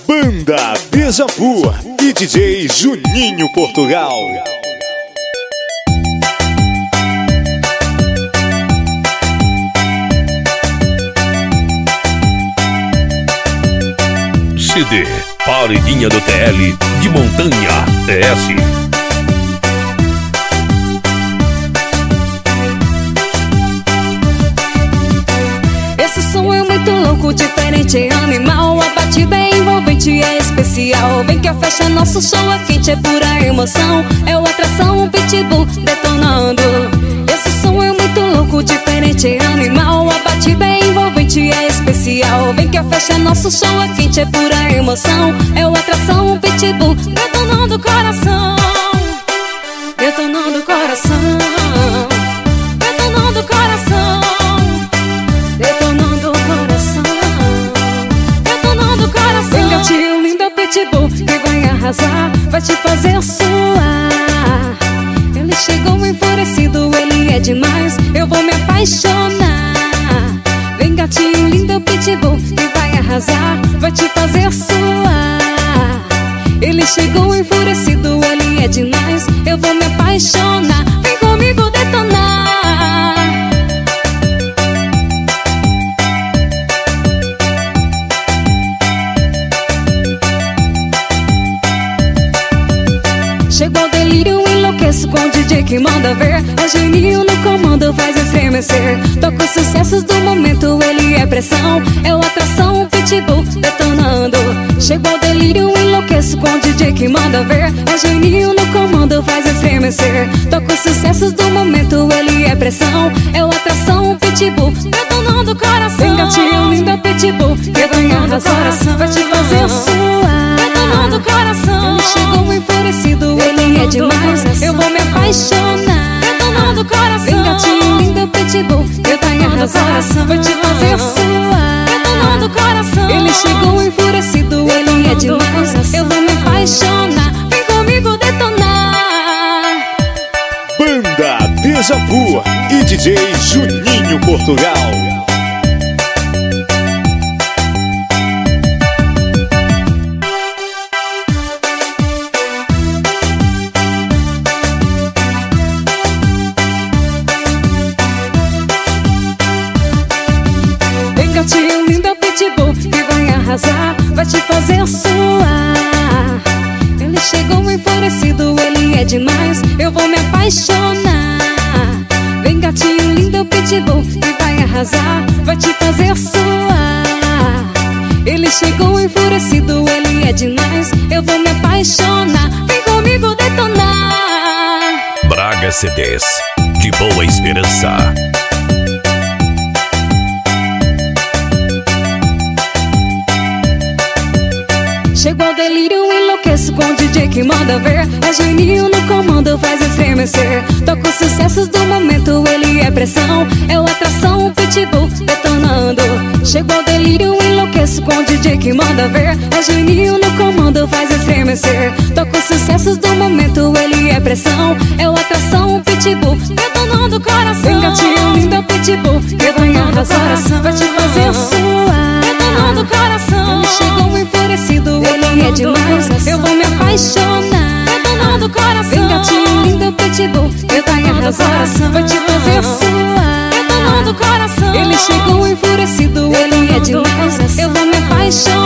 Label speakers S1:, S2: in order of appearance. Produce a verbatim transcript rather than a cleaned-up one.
S1: Banda Déjà Vu e D J Juninho Portugal.
S2: C D Paredinha do T L de Montanha T S.
S3: Esse som é muito louco, diferente, animal. A batida é envolvente, é especial. Vem que a festa, nosso show é quente, é pura emoção. É o atração, um pitbull detonando. Esse som é muito louco, diferente, animal. A batida é envolvente, é especial. Vem que a festa, nosso show é quente, é pura emoção. É o atração, um pitbull detonando o coração. Detonando o coração. Detonando o coração. Detonando o coração. Detonando o coração. Vem gatinho lindo, pitbull, que vai arrasar, vai te fazer suar. Ele chegou enfurecido, ele é demais, eu vou me apaixonar. Vem gatinho lindo, pitbull, que vai arrasar, vai te fazer suar. Ele chegou enfurecido, ele é demais, eu vou me apaixonar. Vem comigo detonar. Chegou o delírio, enlouqueço com o D J que manda ver. É Juninho no comando, faz estremecer. Toca os sucessos do momento, ele é pressão. É o atração, um pitbull detonando. Chegou o delírio, enlouqueço com o D J que manda ver. É Juninho no comando, faz estremecer. Toca os sucessos do momento, ele é pressão. É o atração, um pitbull detonando o coração. Vem gatinho lindo, pitbull, que vai arrasar, vai te fazer suar. Detonando o coração. Ele chegou enfurecido, ele é demais, eu vou me apaixonar. Detonando o coração. Vem gatinho lindo, pitbull, que vai arrasar, vai te fazer suar. Detonando o coração. Ele chegou enfurecido, ele é demais, eu vou me apaixonar. Vem comigo detonar.
S1: Banda Déjà Vu e D J Juninho Portugal.
S3: Gatinho lindo, pitbull, que vai arrasar, vai te fazer suar. Ele chegou enfurecido, ele é demais, eu vou me apaixonar. Vem gatinho lindo, pitbull, que vai arrasar, vai te fazer suar. Ele chegou enfurecido, ele é demais, eu vou me apaixonar. Vem comigo detonar.
S2: Braga C Ds de Boa Esperança.
S3: Chegou o delírio, enlouqueço com o D J que manda ver. É Juninho no comando, faz estremecer. Toca os sucessos do momento, ele é pressão. É o atração, um pitbull detonando. Chegou o delírio, enlouqueço com o D J que manda ver. É Juninho no comando, faz estremecer. Toca os sucessos do momento, ele é pressão. É o atração, um pitbull detonando o coração. Vem gatinho lindo, pitbull, que vai arrasar, vai te fazer suar. Detonando o coração. Ele chegou enfurecido, ele é demais, eu vou me apaixonar. Detonando o coração. Vem gatinho lindo, pitbull, que vai arrasar, vai te fazer suar. Detonando o coração. Ele chegou enfurecido, ele é demais, eu vou me apaixonar.